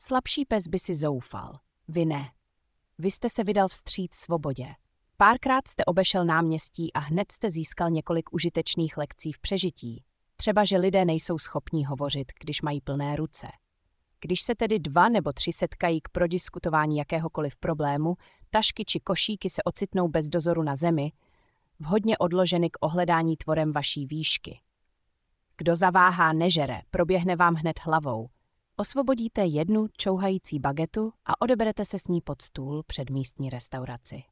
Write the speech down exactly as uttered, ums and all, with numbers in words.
Slabší pes by si zoufal. Vy ne. Vy jste se vydal vstříc svobodě. Párkrát jste obešel náměstí a hned jste získal několik užitečných lekcí v přežití. Třeba, že lidé nejsou schopní hovořit, když mají plné ruce. Když se tedy dva nebo tři setkají k prodiskutování jakéhokoliv problému, tašky či košíky se ocitnou bez dozoru na zemi, vhodně odloženy k ohledání tvorem vaší výšky. Kdo zaváhá nežere, proběhne vám hned hlavou. Osvobodíte jednu čouhající bagetu a odeberete se s ní pod stůl před místní restauraci.